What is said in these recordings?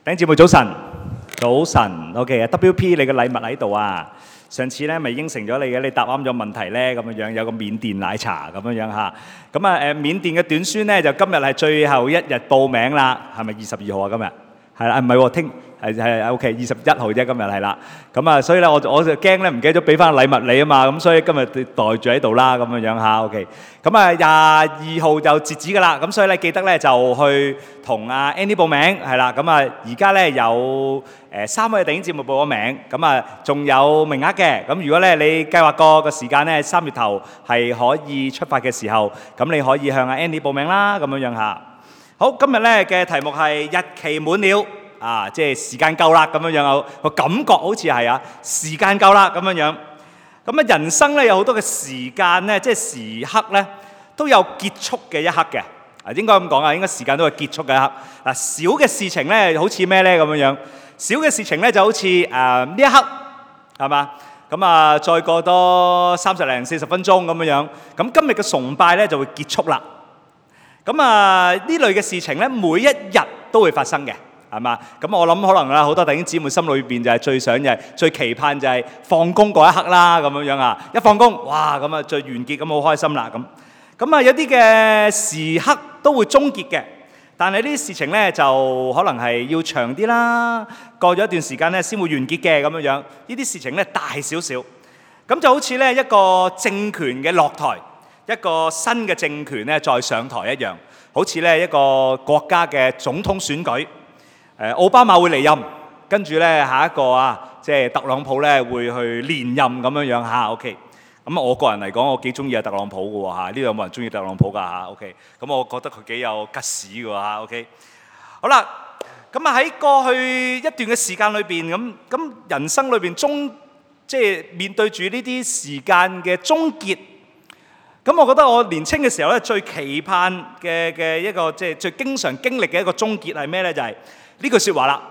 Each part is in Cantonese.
弟兄姊妹早晨，早晨 ，OK 啊 ，WP 你嘅禮物喺度啊！上次咧咪應承咗你嘅，你答啱咗問題咧咁樣樣，有個緬甸奶茶咁樣樣嚇。咁啊緬甸嘅短宣咧就今日係最後一日報名啦，係咪22號啊？今日係啦，唔係喎，聽係 OK 21號啫，今日係啦。咁啊，所以咧我就驚咧唔記得咗俾翻禮物你啊嘛，咁所以今日袋住喺度啦咁樣樣嚇 OK。咁啊22號就截止㗎啦，咁所以咧記得咧就去同阿 Andy 報名係啦。咁啊而家咧有3位弟兄姊妹報咗名，咁啊仲有名額嘅。咁如果咧你計劃過個時間咧3月頭係可以出發嘅時候，咁你可以向阿 Andy 報名啦咁樣樣嚇。好，今日咧嘅題目係日期滿了啊，即係時間夠啦咁樣樣，個感覺好似係啊時間夠啦咁樣樣。咁啊人生咧有好多嘅時間咧，即係時刻咧都有結束嘅一刻嘅。啊應該咁講啊，應該時間都係結束嘅一刻。嗱小嘅事情咧好似咩咧咁樣樣？小嘅事情咧就好似呢一刻係嘛？咁啊再過多30零40分鐘咁樣樣，咁今日嘅崇拜咧就會結束啦。咁啊呢類嘅事情咧每一日都會發生嘅，係嘛？咁我諗可能啦，好多弟兄姊妹心裏邊就係最想就係最期盼就係放工嗰一刻啦，咁樣樣啊！一放工，哇咁啊最完結咁好開心啦咁。咁啊有啲嘅時刻都會終結嘅，但係呢啲事情咧就可能係要長啲啦，過咗一段時間咧先會完結嘅咁樣樣。呢啲事情咧大少少，咁就好似咧一個政權嘅落台。一個新嘅政權咧再上台一樣，好似咧一個國家嘅總統選舉，奧巴馬會離任，跟住咧下一個即係特朗普咧會去連任咁樣樣嚇 ，OK。咁我個人嚟講，我幾中意阿特朗普嘅喎嚇，呢度有冇人中意特朗普㗎嚇 ？OK。咁我覺得佢幾有吉士嘅喎嚇 ，OK。好啦，咁啊喺過去一段嘅時間裏邊，咁人生裏邊即係面對住呢啲時間嘅終結。咁我覺得我年青嘅時候咧，最期盼嘅一個即係最經常經歷嘅一個終結係咩咧？就係呢句説話啦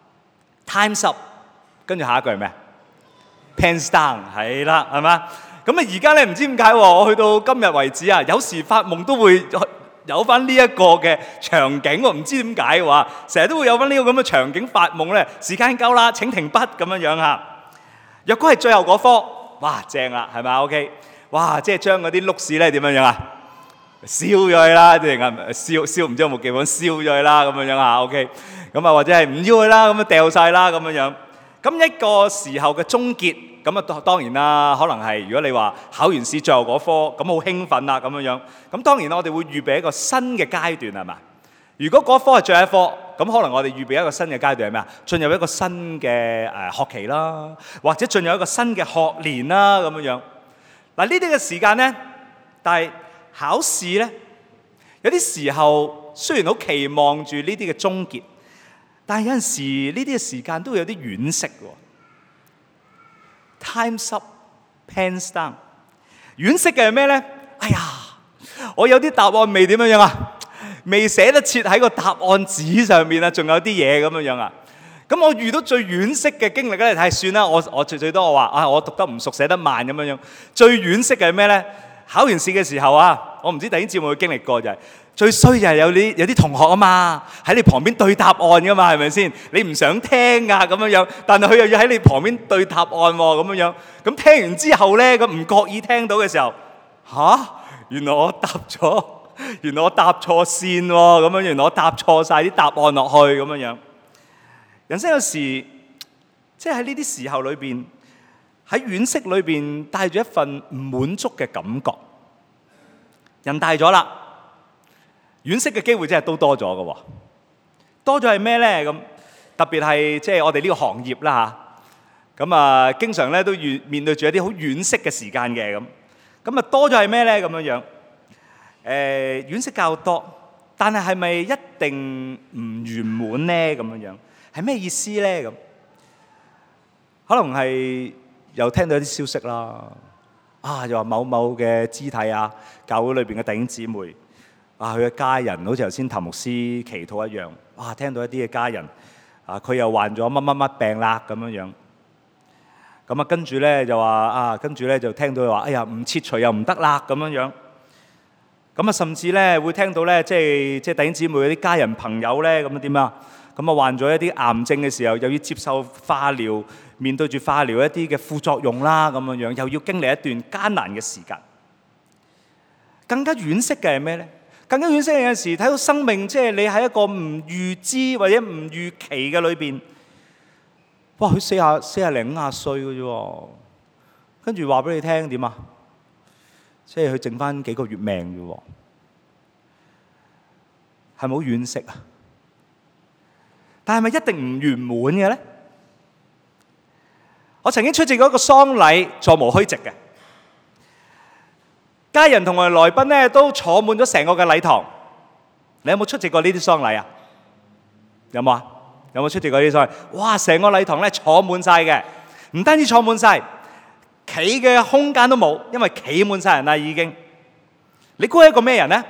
，Time's up， 跟住下一句係咩 ？Pens down， 係啦，係嘛？咁啊而家咧唔知點解喎，我去到今日為止啊，有時發夢都會有翻呢一個嘅場景喎，唔知點解喎，成日都會有翻呢個咁嘅場景發夢咧。時間夠啦，請停筆咁樣樣嚇。若果係最後嗰科，哇正啦，係咪 OK？哇！即係將嗰啲碌屎咧點樣樣啊？燒咗佢啦，定係燒唔知有冇記本燒咗佢啦咁樣樣啊 ？OK， 咁啊或者係唔要佢啦，咁啊掉曬啦咁樣樣。咁一個時候嘅終結，咁啊當然啦，可能係如果你話考完試最後嗰科，咁好興奮啦咁樣樣。咁當然我哋會預備一個新嘅階段係嘛？如果嗰科係最後一科，咁可能我哋預備一個新嘅階段係咩啊？進入一個新嘅學期啦，或者進入一個新嘅學年啦咁樣樣。嗱呢啲嘅時間咧，但係考試咧，有啲時候雖然好期望住呢啲嘅終結，但係有陣時呢啲嘅時間都會有啲惋惜喎。Time's up, pens down。惋惜嘅係咩咧？哎呀，我有啲答案未點樣樣啊，未寫得切喺個答案紙上面啊，仲有啲嘢咁樣樣啊。咁我遇到最惋惜嘅經歷咧，係算啦。我最多我話我讀得唔熟，寫得慢咁樣樣。最惋惜嘅係咩咧？考完試嘅時候我唔知弟兄姊妹會經歷過就係最衰就係有啲同學啊嘛，喺你旁邊對答案噶嘛，係咪先？你唔想聽啊咁樣樣，但係佢又要喺你旁邊對答案喎咁樣樣。咁聽完之後咧，咁唔覺意聽到嘅時候，原來我答錯線喎，咁樣原來我答錯晒啲答案落去咁樣樣。人生有時即係喺呢啲時候裏邊，喺惋惜裏邊帶住一份唔滿足嘅感覺。人大咗啦，惋惜嘅機會真係都多咗嘅喎。多咗係咩咧？咁特別係即係我哋呢個行業啦嚇。咁經常咧都面對住一啲好惋惜嘅時間嘅咁。咁多咗係咩咧？咁樣樣惋惜較多，但係咪一定唔圓滿咧？咁樣樣。係咩意思咧？咁可能係又聽到一啲消息啦，又話某某嘅肢體教會裏邊嘅弟兄姊妹佢嘅家人好似頭先譚牧師祈禱一樣，聽到一啲嘅家人佢又患咗乜乜乜病啦咁樣樣。咁跟住咧就話跟住咧就聽到佢話哎呀唔切除又唔得啦咁樣樣。 咁啊，甚至咧會聽到咧，即係弟兄姊妹嗰啲家人朋友咧，咁啊點啊？咁啊患咗一啲癌症嘅時候，又要接受化療，面對住化療一啲嘅副作用啦，咁樣樣又要經歷一段艱難嘅時間。更加惋惜嘅係咩咧？更加惋惜嘅有陣時睇到生命，即係你喺一個唔預知或者唔預期嘅裏邊，哇！佢40零50歲嘅啫，跟住話俾你聽點啊？即係佢剩翻幾個月命嘅喎，係咪好惋惜啊？但係咪一定唔圓滿嘅咧？我曾經出席過一個喪禮，座無虛席嘅，家人同埋來賓咧都坐滿咗成個嘅禮堂。你有冇出席過呢啲喪禮啊？有冇啊？有冇出席過呢啲喪禮？哇！成個禮堂咧坐滿晒嘅，唔單止坐滿晒，企嘅空間都冇，因為企滿晒人啦已經。你估係一個咩人呢？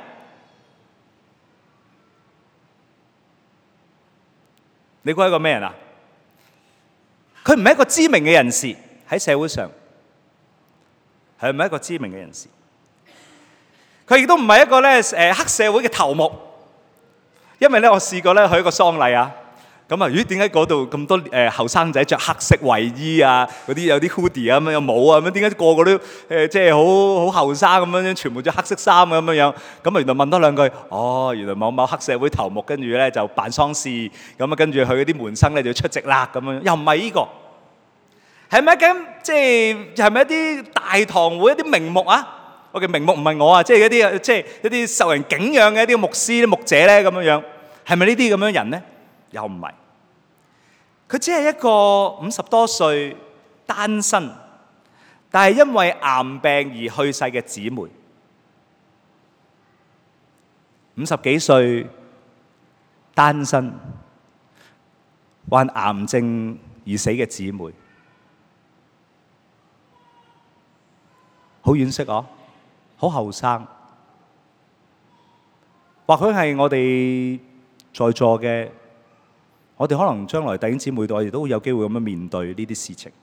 你估係一個咩人啊？佢唔係一個知名嘅人士喺社會上，係唔係一個知名嘅人士？佢亦都唔係一個咧黑社會嘅頭目，因為咧我試過咧去一個喪禮啊。咁啊，咦？點解嗰度咁多後生仔着黑色衞衣啊？嗰啲有啲 hoodie 啊，咁樣有帽啊，咁點解個個都即係好後生咁樣，全部着黑色衫咁樣？咁啊，原來問多兩句，哦，原來某某黑社會頭目，跟住咧就辦喪事，咁啊，跟住佢嗰啲門生咧就出席啦，咁樣又唔係呢個，係咪咁？即係咪一啲大堂會一啲名目啊？我嘅名目唔係我啊，即係一啲受人敬仰嘅一啲牧師、牧者咧咁樣，係咪呢啲咁樣人咧？又唔係，佢只係一個50多歲單身，但係因為癌病而去世嘅姊妹，50幾歲單身患癌症而死嘅姊妹，好惋惜哦，好後生，或許係我哋在座嘅。我哋可能將來弟兄姊妹，我哋都會有機會咁樣面對呢啲事情。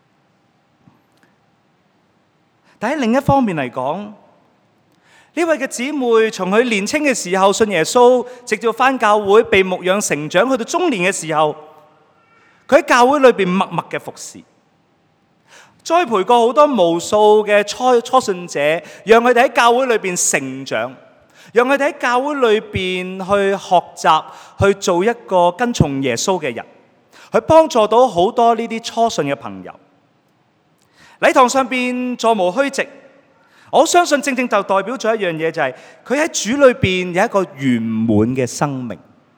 但喺另一方面嚟講，呢位嘅姊妹從佢年輕嘅時候信耶穌，直到返教會被牧養成長，去到中年嘅時候，佢喺教會裏邊默默嘅服侍，栽培過好多無數嘅初信者，讓佢哋喺教會裏邊成長。讓佢哋喺教會裏邊去學習，去做一個跟從耶穌嘅人，去幫助到好多呢啲初信嘅朋友。禮堂上邊座無虛席，我相信正正就代表咗一樣嘢，就係佢喺主裏邊有一個圓滿嘅生命，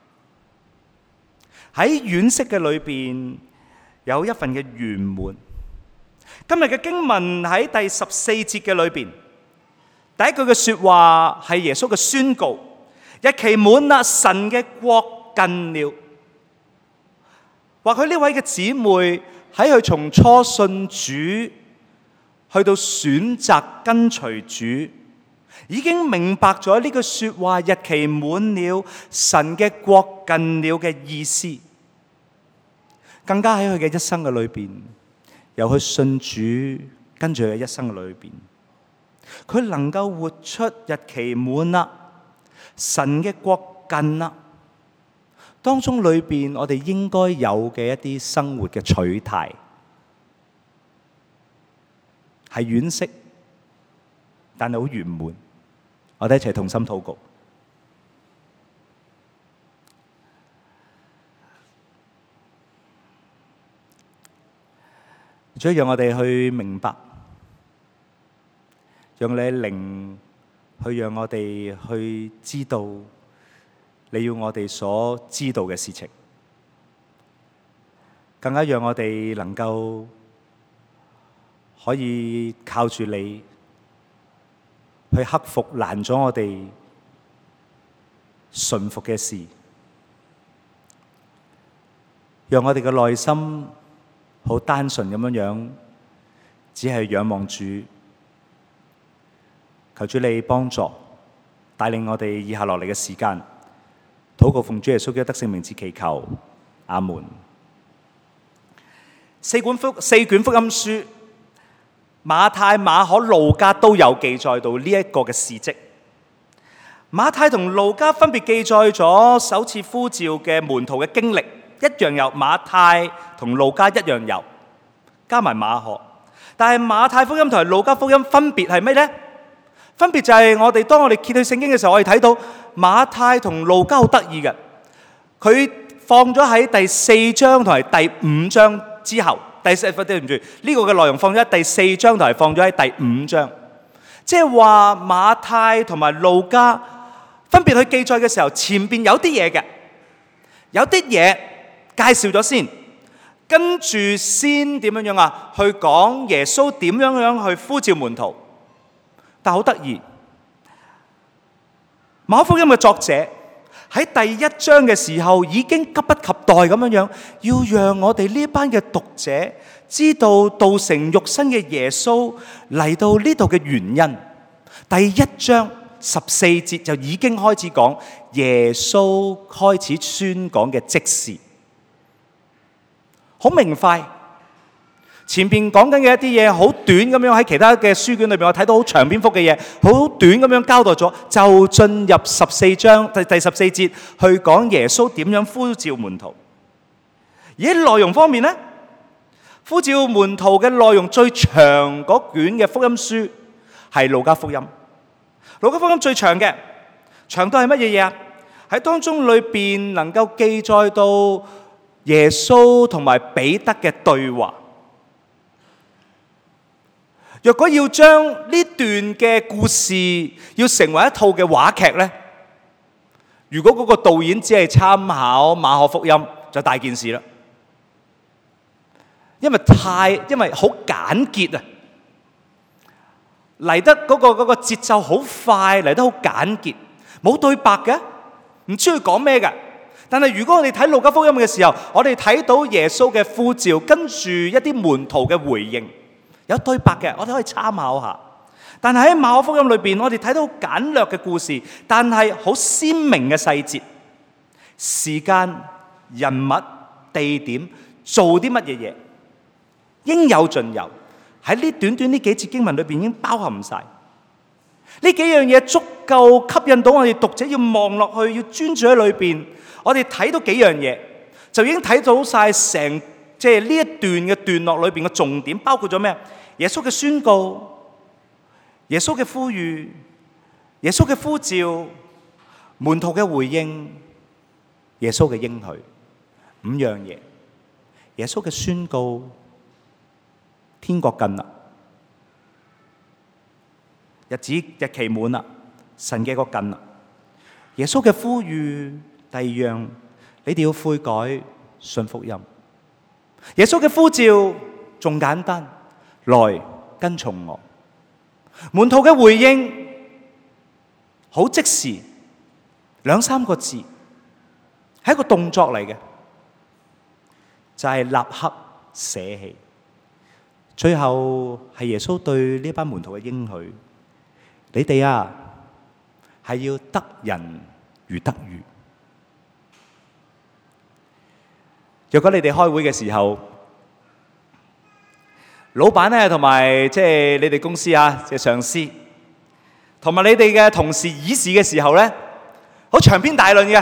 喺惋惜嘅裏邊有一份嘅圓滿。今日嘅經文喺第14節嘅裏邊。第一句嘅說話係耶穌嘅宣告，日期滿啦，神嘅國近了。或許呢位嘅姊妹喺佢從初信主去到選擇跟隨主，已經明白咗呢句說話日期滿了，神嘅國近了嘅意思。更加喺佢嘅一生嘅裏邊，由佢信主跟住佢嘅一生嘅裏邊，佢能夠活出日期滿啦，神嘅國近啦，當中裏邊我哋應該有嘅一啲生活嘅取態，係惋惜，但係好圓滿。我哋一齊同心禱告。主，讓我哋去明白，讓你嘅靈去讓我哋去知道你要我哋所知道嘅事情，更加讓我哋能夠可以靠住你去克服難咗我哋順服嘅事，讓我哋嘅內心好單純咁樣，只係仰望主。求主你幫助帶領我哋以下落嚟嘅時間，禱告奉主耶穌基督得勝名字祈求，阿門。四卷福音書，馬太、馬可、路加都有記載到呢一個嘅事蹟。 馬太同路加分別記載咗首次呼召嘅門徒嘅經歷，一樣有，馬太同路加一樣有，加埋馬可。但係馬太福音同埋路加福音分別係咩呢？分別就係當我哋揭去聖經嘅時候，我哋睇到馬太同路加好得意嘅，佢放咗喺第4章同埋第5章之後。對唔住，呢個嘅內容放咗喺第4章同埋放咗喺第5章，即係話馬太同埋路加分別去記載嘅時候，前邊有啲嘢嘅，有啲嘢介紹咗先，跟住先點樣啊？去講耶穌點樣去呼召門徒。但好得意，馬可福音嘅作者喺第1章嘅時候已經急不及待咁樣，要讓我哋呢班嘅讀者知道道成肉身嘅耶穌嚟到呢度嘅原因。第1章14節就已經開始講耶穌開始宣講嘅職事，好明快。前邊講緊嘅一啲嘢好短咁樣，喺其他嘅書卷裏邊我睇到好長篇幅嘅嘢，好短咁樣交代咗，就進入14章第14節去講耶穌點樣呼召門徒。而喺內容方面呢，呼召門徒嘅內容最長嗰卷嘅福音書係路加福音。路加福音最長嘅長度係乜嘢嘢啊？喺當中裏邊能夠記載到耶穌同埋彼得嘅對話。若果要將呢段嘅故事要成為一套嘅話劇呢，如果嗰個導演只係參考馬可福音，就大件事啦。因為好簡潔啊，嚟得嗰個節奏好快，嚟得好簡潔，冇對白嘅，唔知佢講咩嘅。但係如果我哋睇路加福音嘅時候，我哋睇到耶穌嘅呼召，跟住一啲門徒嘅回應。有對白嘅，我哋可以參考下。但係喺馬可福音裏邊，我哋睇到好簡略嘅故事，但係好鮮明嘅細節，時間、人物、地點，做啲乜嘢嘢，應有盡有。喺呢短短呢幾節經文裏邊已經包含晒。呢幾樣嘢足夠吸引到我哋讀者要望落去，要專注喺裏邊。我哋睇到幾樣嘢，就已經睇到晒成即係呢一段嘅段落裏邊嘅重點，包括咗咩？耶穌嘅宣告、耶穌嘅呼籲、耶穌嘅呼召、門徒嘅回應、耶穌嘅應許，5樣嘢。耶穌嘅宣告，天國近啦，日期滿啦，神嘅國近啦。耶穌嘅呼籲，第2樣，你哋要悔改，信福音。耶穌嘅呼召仲簡單，來跟從我。門徒嘅回應好即時，2-3個字，係一個動作嚟嘅，就係立刻捨棄。最後係耶穌對呢班門徒嘅應許：你哋啊，係要得人如得魚。若果你哋開會嘅時候，老闆咧同埋即係你哋公司啊嘅上司，同埋你哋嘅同事議事嘅時候咧，好長篇大論嘅，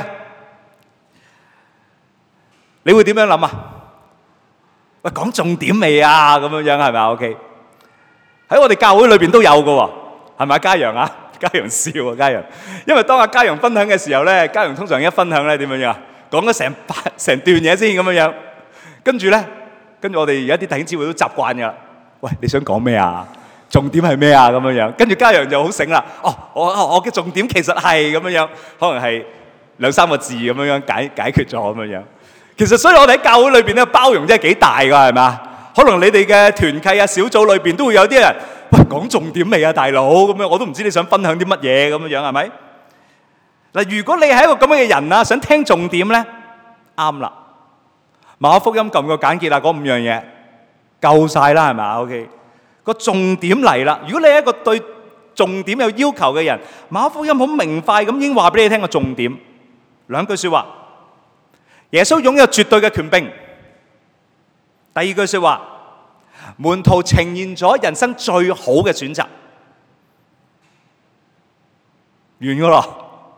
你會點樣諗啊？喂，講重點未啊？咁樣樣係咪啊 ？OK， 喺我哋教會裏邊都有嘅喎，係咪啊？嘉陽啊，嘉陽笑啊，嘉陽，因為當阿嘉陽分享嘅時候咧，嘉陽通常一分享咧點樣樣啊？講咗成段嘢先咁樣樣，跟住我哋而家啲弟兄姊妹都習慣噶啦。喂，你想講咩啊？重點係咩啊？咁樣樣，跟住嘉陽就好醒啦。哦，我嘅重點其實係咁樣樣，可能係2-3個字咁樣樣解決咗咁樣樣。其實所以我哋喺教會裏邊咧，包容真係幾大噶，係咪？可能你哋嘅團契啊、小組裏邊都會有啲人，喂，講重點未啊，大佬？咁樣我都唔知你想分享啲乜嘢咁樣樣，係咪？嗱，如果你係一個咁樣嘅人啊，想聽重點咧，啱啦。馬可福音咁個簡潔啦，嗰5樣嘢夠晒啦，係咪啊 ？OK， 個重點嚟啦。如果你係一個對重點有要求嘅人，馬可福音好明快咁已經話俾你聽個重點，2句說話。耶穌擁有絕對嘅權柄。第2句說話，門徒呈現咗人生最好嘅選擇。完噶啦，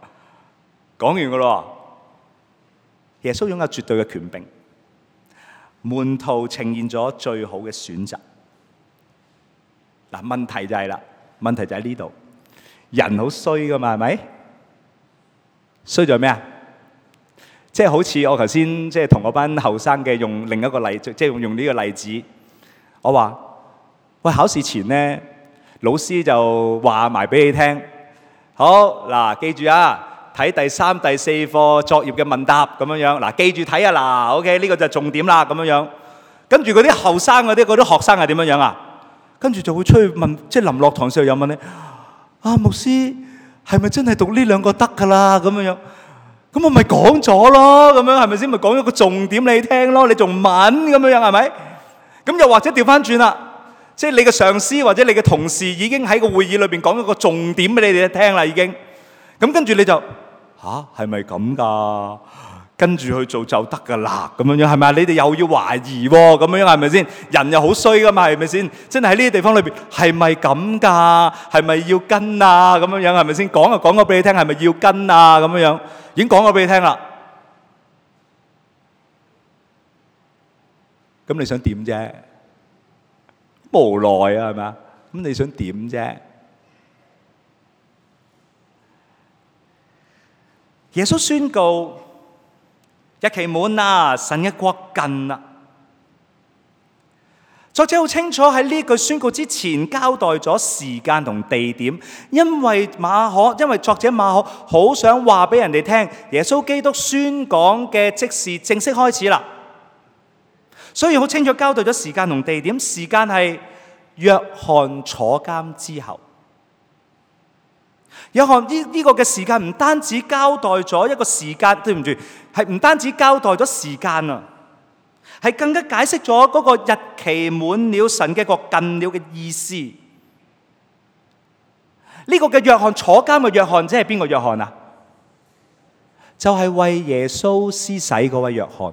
講完噶咯。耶穌擁有絕對嘅權柄，門徒呈現咗最好嘅選擇。嗱，問題就係啦，問題就喺呢度，人好衰噶嘛，係咪？衰在咩啊？即係好似我頭先即係同嗰班後生嘅用另一個例子，即係用呢個例子，我話：喂，考試前咧，老師就話埋俾你聽，好嗱，記住啊，睇第3、第4課作業嘅問答咁樣樣，嗱，記住睇啊嗱 ，OK， 呢個就重點啦咁樣樣。跟住嗰啲後生嗰啲學生係點樣樣啊？跟住就會出去問，即係臨落堂時候又問你：啊，牧師係咪真係讀呢兩個得㗎啦？咁樣樣。咁我咪講咗咯，咁樣係咪先？咪講咗個重點你聽咯，你仲問咁樣樣係咪？咁又或者調翻轉啦，即係你嘅上司或者你嘅同事已經喺個會議裏邊講咗個重點俾你哋聽啦，已經。咁跟住你就係咪咁㗎？跟住去做就得㗎啦，咁樣樣係咪啊？你哋又要懷疑喎，咁樣樣係咪先？人又好衰㗎嘛，係咪先？真係喺呢啲地方裏邊係咪咁㗎？係咪要跟啊？咁樣樣係咪先？講就講咗俾你聽，係咪要跟啊？咁樣樣。已經講咗俾你聽啦，咁你想點啫？無奈啊，係咪啊？咁你想點啫？耶穌宣告：日期滿啦，神嘅國近啦。作者好清楚喺呢句宣告之前交代咗時間同地點，因為作者馬可好想話俾人哋聽，耶穌基督宣講嘅職事正式開始啦，所以好清楚交代咗時間同地點。時間係約翰坐監之後。約翰呢個嘅時間唔單止交代咗一個時間，對唔住，係唔單止交代咗時間啊，係更加解釋咗嗰個日期滿了，神嘅國近了嘅意思。呢個嘅約翰坐監嘅約翰，即係邊個約翰啊？就係為耶穌施洗嗰位約翰。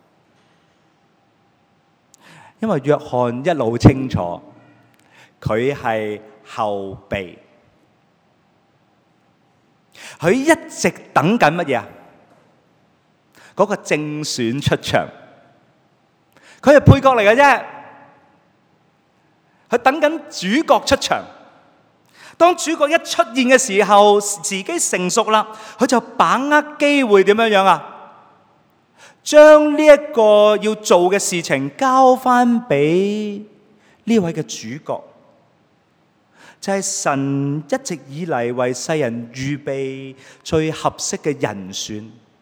因為約翰一路清楚，佢係後備，佢一直等緊乜嘢啊？嗰個正選出場。佢係配角嚟嘅啫，佢等緊主角出場。當主角一出現嘅時候，時機成熟啦，佢就把握機會點樣樣啊？將呢一個要做嘅事情交翻俾呢位嘅主角，就係神一直以嚟為世人預備最合適嘅人選，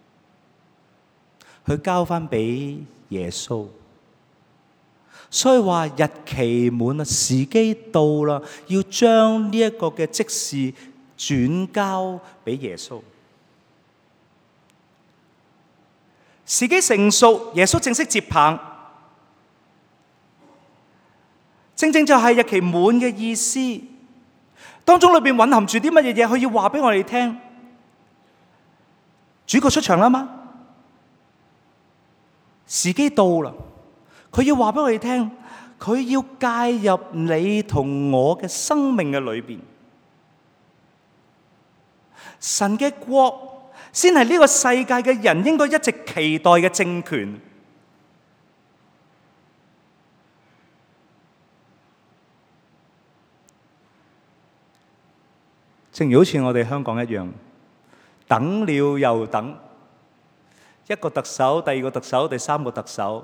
佢交翻俾耶穌。所以話日期滿啦，時機到啦，要將呢一個嘅職事轉交俾耶穌。時機成熟，耶穌正式接棒，正正就係日期滿嘅意思。當中裏邊蘊含住啲乜嘢嘢？佢要話俾我哋聽，主角出場啦嘛，時機到啦。佢要話俾我哋聽，佢要介入你同我嘅生命嘅裏邊。神嘅國先係呢個世界嘅人應該一直期待嘅政權。正如好似我哋香港一樣，等了又等，一個特首，第二個特首，第三個特首。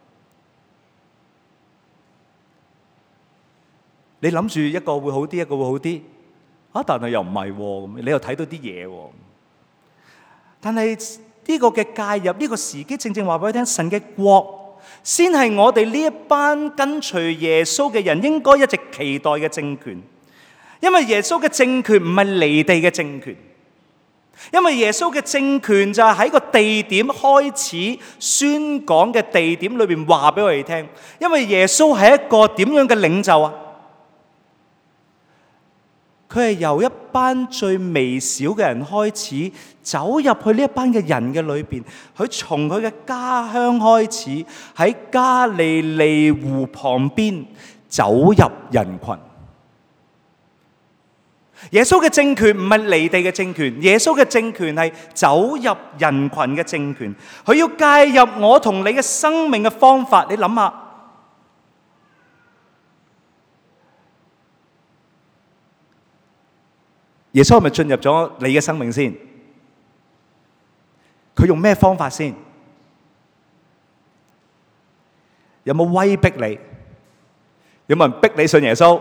你諗住一個會好啲，一個會好啲，但係又唔係喎，你又睇到啲嘢喎。但係呢個嘅介入，呢個時機，正正話俾你聽，神嘅國先係我哋呢一班跟隨耶穌嘅人應該一直期待嘅政權。因為耶穌嘅政權唔係離地嘅政權，因為耶穌嘅政權就係喺個地點開始宣講嘅地點裏邊話俾我哋聽。因為耶穌係一個點樣嘅領袖啊？佢係由一班最微小嘅人開始走入去呢一班嘅人嘅裏邊，佢從佢嘅家鄉開始，喺加利利湖旁邊走入人群。 耶穌嘅政權唔係離地嘅政權，耶穌嘅政權係走入人群嘅政權。佢要介入我同你嘅生命嘅方法。你諗下，耶穌係咪進入咗你嘅生命先？佢用咩方法先？有冇威逼你？有冇人逼你信耶穌？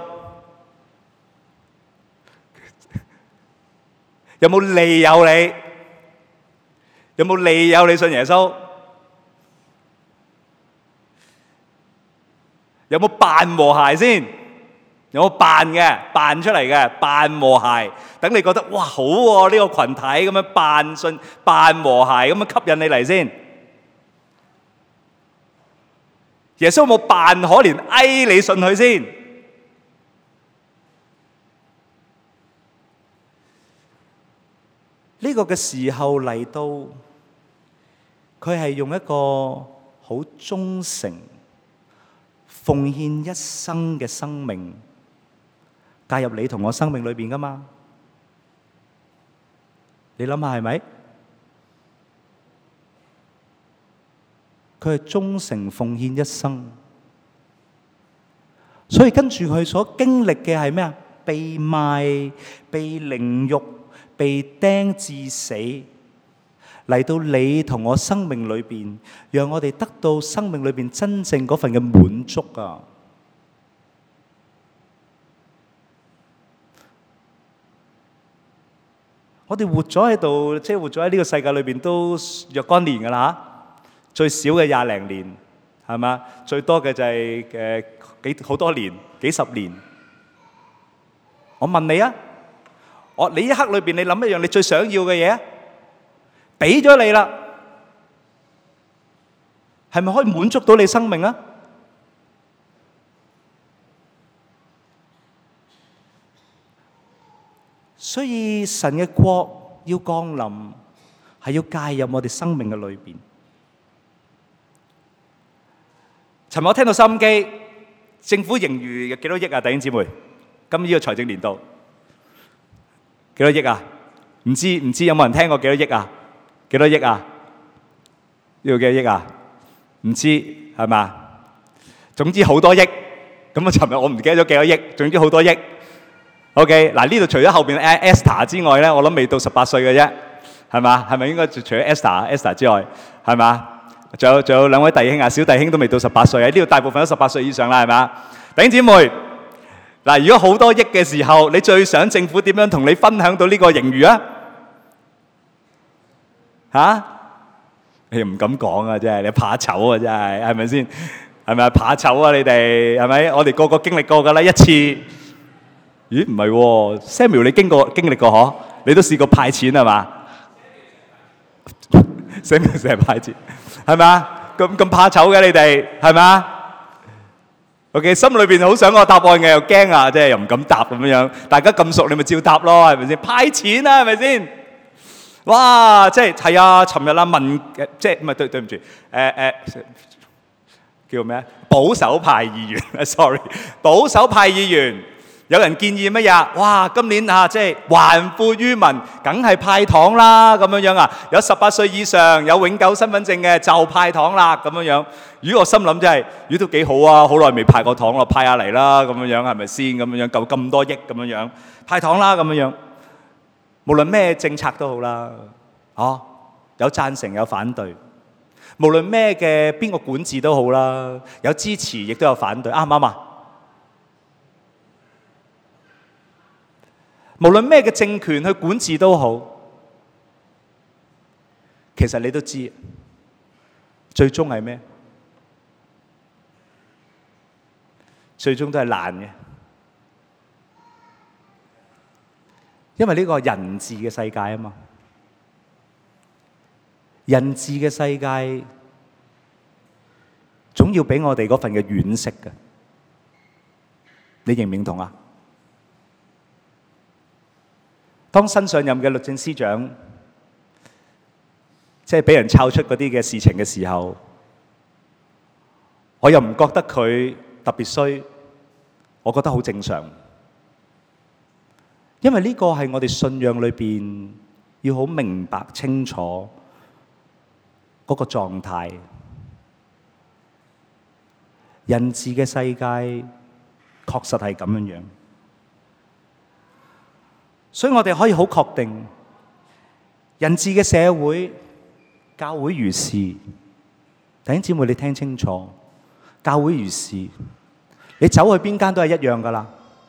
有冇利誘你？有冇利誘你信耶穌？有冇扮和諧先？有冇扮嘅？扮出嚟嘅？扮和諧，等你覺得哇好喎，呢個羣體咁樣扮信、扮和諧咁樣吸引你嚟先。耶穌有冇扮可憐哀你信佢先？呢個嘅時候嚟到，佢係用一個好忠誠、奉獻一生嘅生命介入你同我生命裏邊㗎嘛？你諗下係咪？佢係忠誠奉獻一生，所以跟住佢所經歷嘅係咩啊？被賣、被凌辱、被釘致死，嚟到你同我生命裏邊，讓我哋得到生命裏邊真正嗰份嘅滿足啊！我哋活咗喺度，即係活咗喺呢個世界裏邊都若干年㗎啦嚇。最少嘅20零年，係嘛？最多嘅就係好多年，幾十年。我問你啊，你一刻裏邊你諗一樣你最想要嘅嘢啊，俾咗你啦，係咪可以滿足到你生命啊？所以神嘅國要降臨，係要介入我哋生命嘅裏邊。尋日我聽到收音機，政府盈餘有幾多億啊？弟兄姊妹，今呢個財政年度幾多億啊？唔知有冇人聽過幾多億啊？幾多億啊？呢度幾多億啊？唔知係嘛？總之好多億。咁啊，尋日我唔記得咗幾多億，總之好多億。OK， 嗱呢度除咗後邊 Esther 之外咧，我諗未到18歲嘅啫，係嘛？係咪應該除咗 Esther 之外，係嘛？仲有兩位弟兄啊，小弟兄都未到18歲啊！呢度大部分都18歲以上啦，係咪啊？弟兄姊妹，嗱，如果好多億嘅時候，你最想政府點樣同你分享到呢個盈餘啊？嚇？你唔敢講啊，真係你怕醜啊，真係係咪先？係咪啊？怕醜啊，你哋係咪？我哋個個經歷過㗎啦，一次。咦？唔係喎 ，Samuel 你經歷過嗬？你都試過派錢係嘛？Samuel 成日派錢。係咪啊？咁怕醜嘅你哋係咪啊 ？OK， 心裏邊好想個答案嘅，又驚啊，即係又唔敢答咁樣。大家咁熟，你咪照答咯，係咪先？派錢啊，係咪先？哇！即係啊！尋日啦即係唔係對唔住叫咩？保守派議員，sorry， 保守派議員。有人建議乜嘢？哇！今年即係還富於民，梗係派糖啦咁樣啊！有18歲以上有永久身份證嘅就派糖啦咁樣。如果我心諗真係，如果都幾好啊，好耐未派過糖咯，派下嚟啦咁樣，係咪先咁樣？夠咁多億咁樣，派糖啦咁樣。無論咩政策都好啦，有贊成有反對。無論咩嘅邊個管治都好啦，有支持亦都有反對，啱唔啱啊？無論咩嘅政權去管治都好，其實你都知，最終係咩？最終都係爛嘅，因為呢個係人治嘅世界啊嘛。人治嘅世界總要俾我哋嗰份嘅軟食嘅，你認唔認同啊？當新上任嘅律政司長，即係俾人抄出嗰啲嘅事情嘅時候，我又唔覺得佢特別衰，我覺得好正常。 因為呢個係我哋信仰裏邊要好明白清楚嗰個狀態。人治嘅世界確實係咁樣樣，所以我哋可以好確定，人治嘅社會，教會如是。弟兄姊妹，你聽清楚，教會如是，你走去邊間都係一樣噶啦。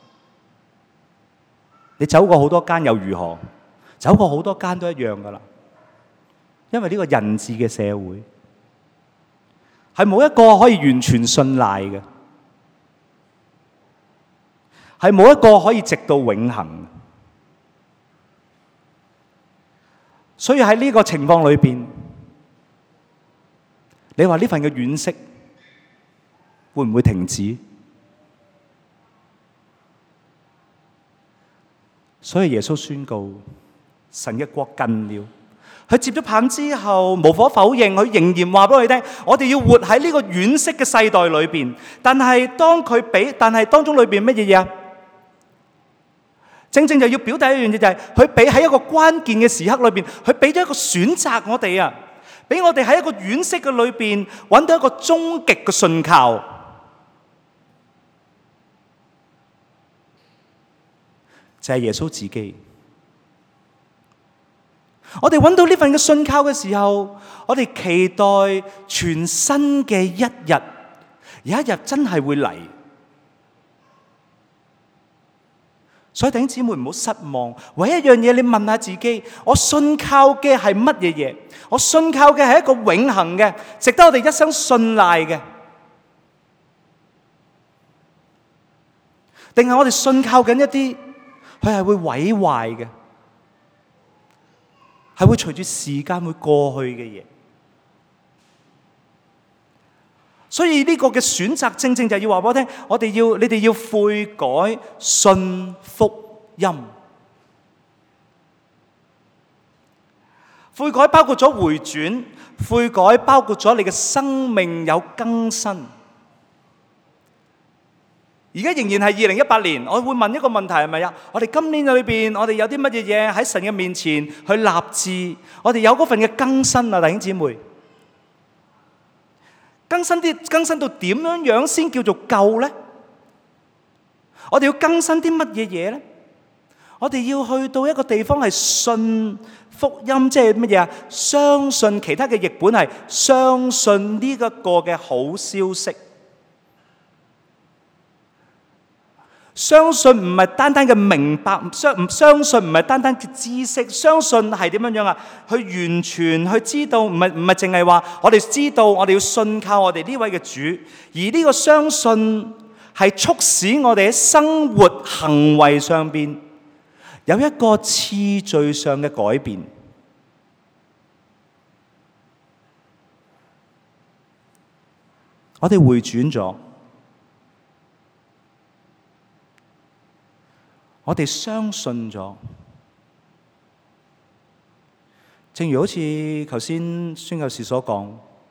你走過好多間又如何？走過好多間都一樣噶啦。因為呢個人治嘅社會係冇一個可以完全信賴嘅，係冇一個可以直到永恆。所以喺呢個情況裏邊，你話呢份嘅惋惜會唔會停止？所以耶穌宣告，神嘅國近了。佢接咗棒之後，無可否認，佢仍然話俾我哋聽，我哋要活喺呢個惋惜嘅世代裏邊。但係當中裏邊乜嘢啊？正正就要表達一樣嘢，就係佢俾喺一個關鍵嘅時刻裏邊，佢俾咗一個選擇我哋啊，俾我哋喺一個惋惜嘅裏邊揾到一個終極嘅信靠。就係耶穌自己。我哋揾到呢份嘅信靠嘅時候，我哋期待全新嘅一日，有一日真係會嚟。所以弟兄姊妹唔好失望。唯一一樣嘢，你問下自己：我信靠嘅係乜嘢嘢？我信靠嘅係一個永恆嘅，值得我哋一生信賴嘅，定係我哋信靠緊一啲佢係會毀壞嘅，係會隨住時間會過去嘅嘢？所以呢個嘅選擇正正就係要話俾我聽，你哋要悔改，信福音。悔改包括咗回轉，悔改包括咗你嘅生命有更新。而家仍然係2018年，我會問一個問題，係咪啊？我哋今年裏邊，我哋有啲乜嘢嘢喺神嘅面前去立志？我哋有嗰份嘅更新啊，弟兄姊妹。更新到點樣先叫做夠呢？我哋要更新啲乜嘢嘢呢？我哋要去到一個地方係信福音，即係乜嘢啊？相信，其他嘅譯本係相信呢一個嘅好消息。相信唔係單單嘅明白，相信唔係單單嘅知識，相信係點樣啊？去完全去知道，唔係淨係話我哋知道，我哋要信靠我哋呢位嘅主，而呢個相信係促使我哋喺生活行為上邊有一個次序上嘅改變。我哋回轉咗。我哋相信咗，正如好似頭先宣教士所講，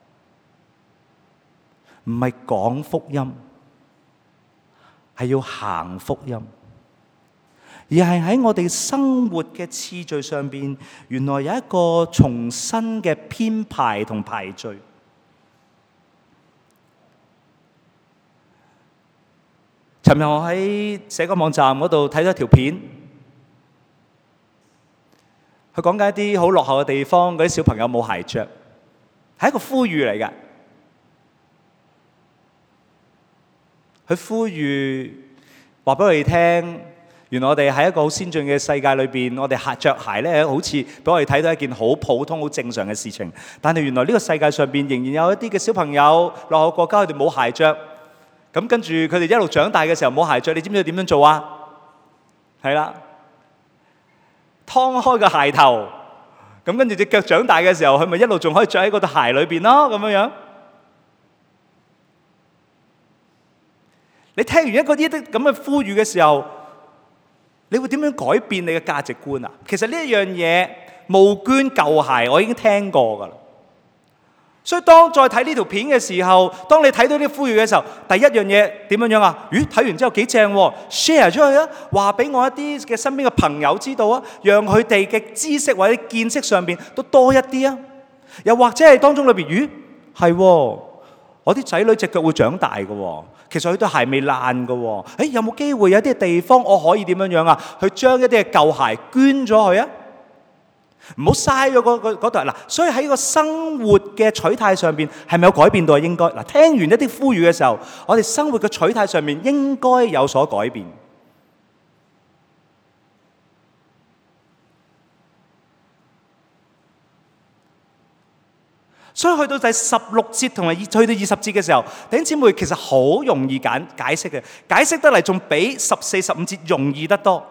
唔係講福音，係要行福音，而係喺我哋生活嘅次序上邊，原來有一個重新嘅編排同排序。尋日我喺社交網站嗰度睇咗一條片，佢講緊一啲好落後嘅地方，嗰啲小朋友冇鞋着，係一個呼籲嚟㗎。佢呼籲話俾我哋聽，原來我哋喺一個好先進嘅世界裏邊，我哋着鞋咧，好似俾我哋睇到一件好普通、好正常嘅事情。但係原來呢個世界上邊仍然有一啲嘅小朋友，落後國家佢哋冇鞋着。咁跟住佢哋一路長大嘅時候冇鞋着，你知唔知點樣做啊？係啦，劏開個鞋頭，咁跟住隻腳長大嘅時候，佢咪一路仲可以着喺嗰對鞋裏邊咯，咁樣樣。你聽完一個呢啲咁嘅呼籲嘅時候，你會點樣改變你嘅價值觀啊？其實呢一樣嘢，募捐舊鞋我已經聽過㗎啦。 所以當再睇呢條片嘅時候，當你睇到啲呼籲嘅時候，第一樣嘢點樣啊？咦，睇完之後幾正喎 ，share 出去啊，話俾我一啲嘅身邊嘅朋友知道啊，讓佢哋嘅知識或者見識上邊都多一啲啊。又或者係當中裏邊，咦，係喎，我啲仔女隻腳會長大嘅喎，其實佢對鞋未爛嘅喎。誒，有冇機會有啲地方我可以點樣啊？去將一啲嘅舊鞋捐咗去啊？唔好嘥咗嗰度嗱，所以喺個生活嘅取態上邊係咪有改變到啊？應該嗱，聽完一啲呼籲嘅時候，我哋生活嘅取態上面應該有所改變。所以去到第16節同埋去到20節嘅時候，弟兄姊妹其實好容易解釋嘅，解釋得嚟仲比14、15節容易得多。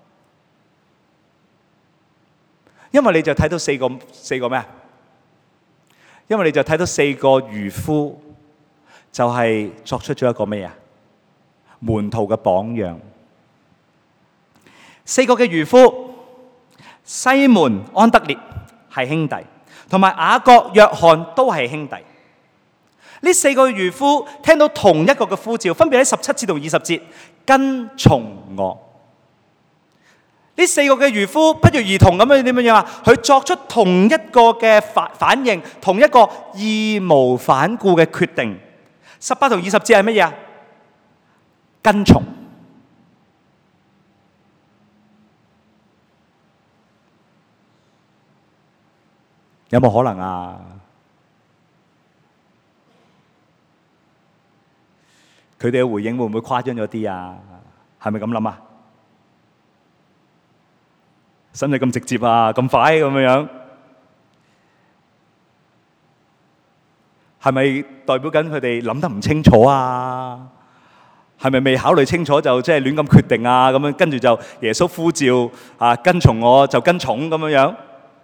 因為你就睇到四個咩啊？因為你就睇到4個漁夫，就係作出咗一個咩啊？門徒嘅榜樣。4個嘅漁夫，西門、安德烈係兄弟，同埋雅各、約翰都係兄弟。呢4個漁夫聽到同一個嘅呼召，分別喺17節同20節，跟從我。呢4個嘅漁夫不約而同咁樣點樣啊？佢作出同一個嘅反應，同一個義無反顧嘅決定。18同20節係乜嘢啊？跟從。有冇可能啊？佢哋嘅回應會唔會誇張咗啲啊？係咪咁諗啊？使唔使咁直接啊？咁快咁樣？係咪代表緊佢哋諗得唔清楚啊？係咪未考慮清楚就即係亂咁決定啊？咁樣跟住就耶穌呼召啊，跟從我就跟從咁樣。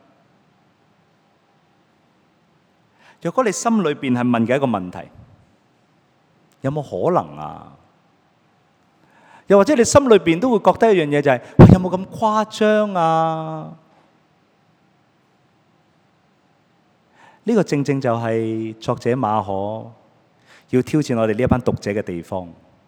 若果你心裏邊係問嘅一個問題，有冇可能啊？又或者你心裏邊都會覺得一樣嘢就係，喂，有冇咁誇張啊？呢個正正就係作者馬可要挑戰我哋呢一班讀者嘅地方。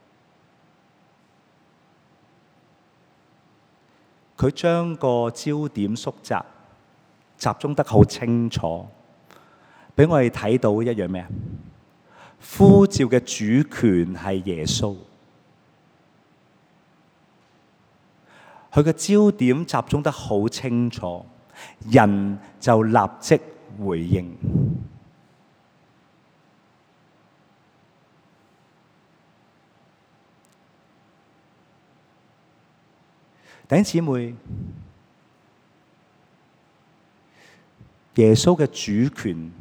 佢將個焦點縮窄，集中得好清楚，俾我哋睇到一樣咩啊？呼召嘅主權係耶穌。佢嘅焦點集中得好清楚，人就立即回應。弟兄姊妹，耶穌嘅主權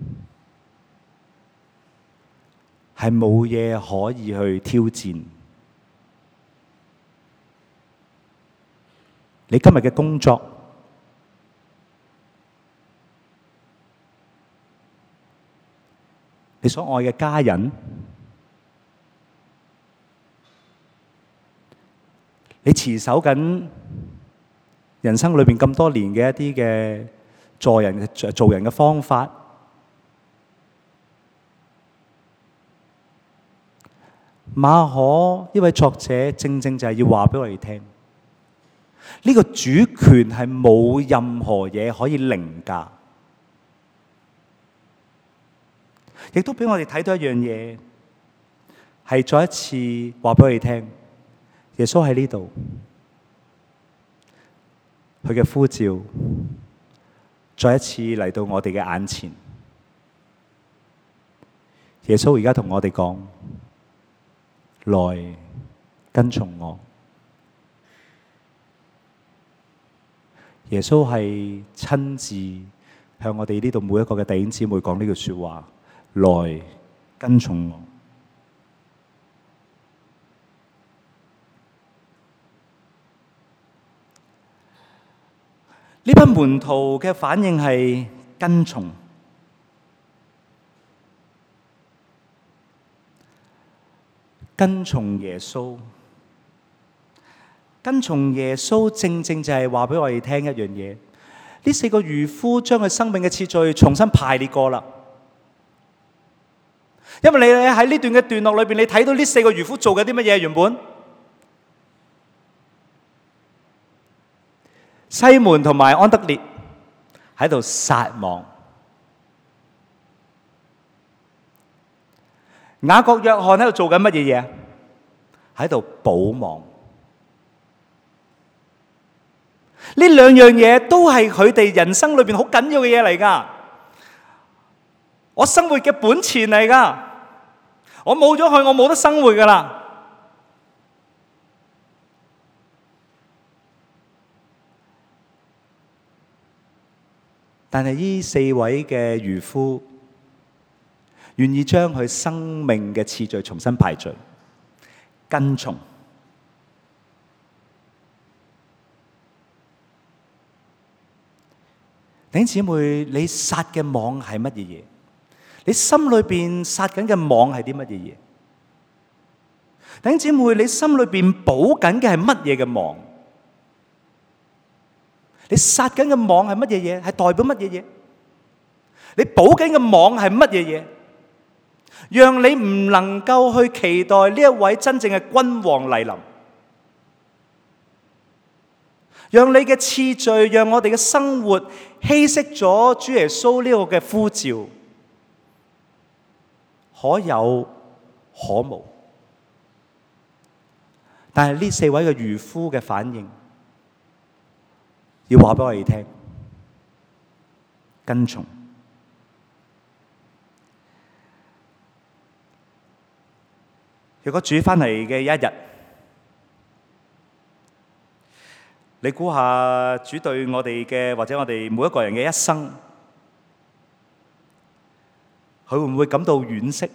係冇嘢可以去挑戰。你今日嘅工作，你所愛嘅家人，你持守緊人生裏邊咁多年嘅一啲嘅做人嘅方法，馬可呢位作者正正就係要話俾我哋聽。呢個主權係冇任何嘢可以凌駕，亦都俾我哋睇到一樣嘢，係再一次話俾我哋聽，耶穌喺呢度，佢嘅呼召再一次嚟到我哋嘅眼前。耶穌而家同我哋講：來跟從我。耶穌係親自向我哋呢度每一個嘅弟兄姊妹講呢句說話：來跟從我。呢班門徒嘅反應係跟從，跟從耶穌。跟從耶穌正正就係話俾我哋聽一樣嘢，呢4個漁夫將佢生命嘅次序重新排列過啦。 因為你喺呢段嘅段落裏邊，你睇到呢4個漁夫做緊啲乜嘢？原本西門同埋安德烈喺度撒網，雅各約翰喺度做緊乜嘢嘢？喺度補網。呢兩樣嘢都係佢哋人生裏邊好緊要嘅嘢嚟㗎。我生活嘅本錢嚟㗎。我冇咗佢，我冇得生活㗎啦。但係呢4位嘅漁夫願意將佢生命嘅次序重新排序，跟從。弟兄姊妹，你撒嘅網係乜嘢嘢？你心裏邊撒緊嘅網係啲乜嘢嘢？弟兄姊妹，你心裏邊補緊嘅係乜嘢嘅網？你撒緊嘅網係乜嘢嘢？係代表乜嘢嘢？你補緊嘅網係乜嘢嘢？讓你唔能夠去期待呢一位真正嘅君王嚟臨，讓你嘅次序，讓我哋嘅生活稀釋咗主耶穌呢個嘅呼召，可有可無。但係呢4位嘅漁夫嘅反應，要話俾我哋聽，跟從。如果主翻嚟嘅一日，你估下主對我哋嘅，或者我哋每一個人嘅一生，佢會唔會感到惋惜？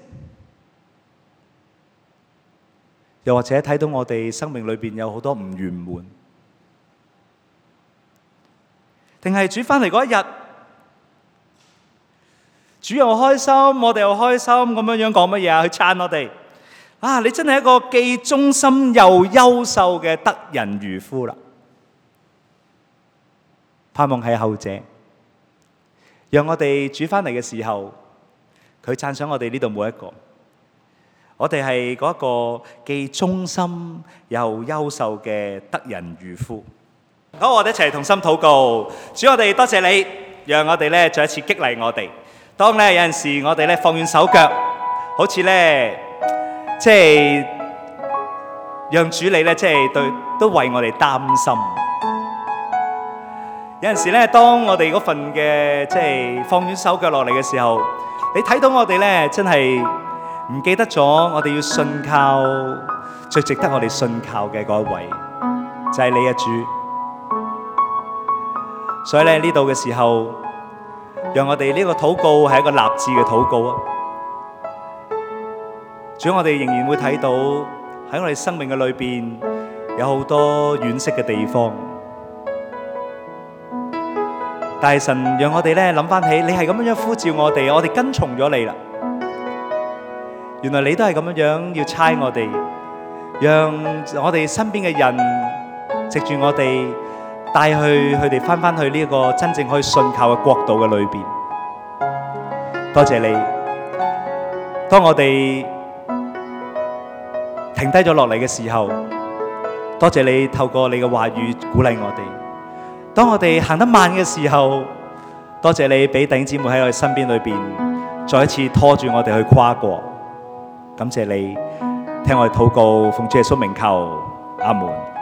又或者睇到我哋生命裏邊有好多唔圓滿？定係主翻嚟嗰一日，主又開心，我哋又開心，咁樣講乜嘢啊？去撐我哋啊！你真係一個既忠心又優秀嘅得人漁夫啦！盼望係後者，讓我哋主翻嚟嘅時候，佢讚賞我哋呢度每一個。我哋係嗰一個既忠心又優秀嘅得人漁夫。好，我哋一齊同心禱告。主，我哋多謝你，讓我哋咧再一次激勵我哋。當咧有陣時我哋咧放軟手腳，好似咧即係讓主你咧即係對都為我哋擔心。有陣時咧，當我哋嗰份嘅即係放軟手腳落嚟嘅時候，你睇到我哋咧真係唔記得咗，我哋要信靠最值得我哋信靠嘅嗰一位，就係你嘅主。所以咧呢度嘅時候，讓我哋呢個禱告係一個立志嘅禱告啊！主，我哋仍然會睇到喺我哋生命嘅裏邊有好多惋惜嘅地方，但係神讓我哋咧諗翻起，你係咁樣呼召我哋，我哋跟從咗你啦。原來你都係咁樣要差我哋，讓我哋身邊嘅人藉住我哋帶去佢哋翻去呢一個真正可以信靠嘅國度嘅裏邊。多謝你，當我哋停低咗落嚟嘅時候，多謝你透過你嘅話語鼓勵我哋。當我哋行得慢嘅時候，多謝你俾弟兄姊妹喺我哋身邊裏邊再一次拖住我哋去跨過。感謝你聽我哋禱告，奉主耶穌名求，阿門。